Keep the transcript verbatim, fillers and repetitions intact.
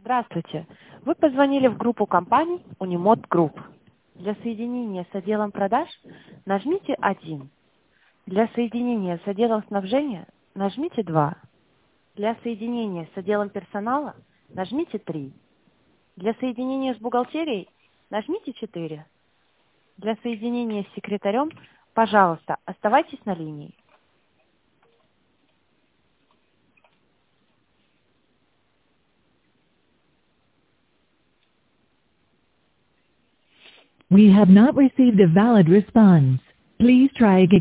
Здравствуйте. Вы позвонили в группу компаний Unimod Group. Для соединения с отделом продаж нажмите один. Для соединения с отделом снабжения нажмите два. Для соединения с отделом персонала нажмите три. Для соединения с бухгалтерией нажмите четыре. Для соединения с секретарем, пожалуйста, оставайтесь на линии. We have not received a valid response. Please try again.